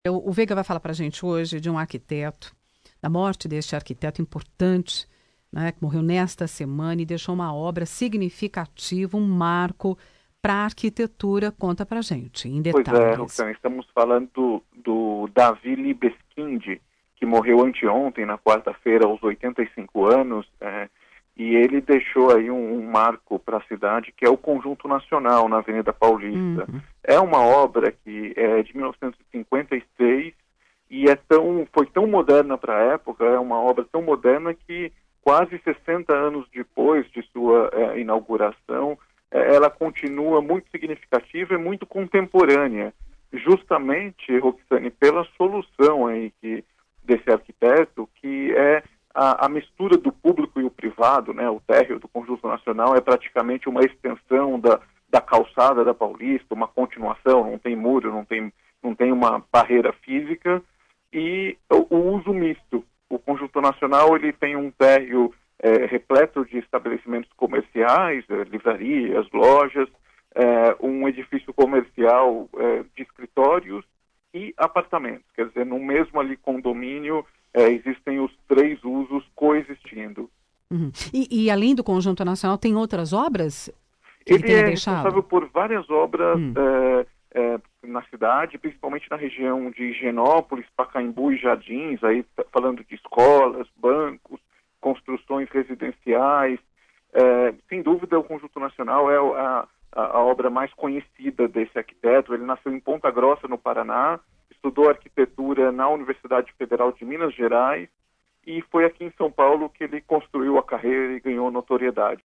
O Veiga vai falar para a gente hoje de um arquiteto, da morte deste arquiteto importante, né, que morreu nesta semana e deixou uma obra significativa, um marco para a arquitetura. Conta para a gente, em Pois é, detalhes. Roxane, estamos falando do Davi Libeskind, que morreu anteontem, na quarta-feira, aos 85 anos, e ele deixou aí um marco para a cidade, que é o Conjunto Nacional, na Avenida Paulista. Uhum. É uma obra que é de 1956 e foi tão moderna para a época, é uma obra tão moderna que quase 60 anos depois de sua inauguração, ela continua muito significativa e muito contemporânea, justamente, Roxane, pela solução aí desse arquiteto, que é a mistura do público e o privado, né? O térreo do Conjunto Nacional é praticamente uma extensão da calçada da Paulista, uma continuação, não tem muro, não tem uma barreira física, e o uso misto. O Conjunto Nacional ele tem um térreo repleto de estabelecimentos comerciais, livrarias, lojas, um edifício comercial de escritórios e apartamentos. Quer dizer, no mesmo ali condomínio existem os três usos coexistindo. Uhum. E além do Conjunto Nacional, tem outras obras que ele Ele tenha é responsável deixado? por várias obras Hum. na cidade, principalmente na região de Higienópolis, Pacaembu e Jardins, aí falando de escolas, bancos, construções residenciais. Sem dúvida, o Conjunto Nacional é a obra mais conhecida desse arquiteto. Ele nasceu em Ponta Grossa, no Paraná, estudou arquitetura na Universidade Federal de Minas Gerais e foi aqui em São Paulo que ele construiu a carreira e ganhou notoriedade.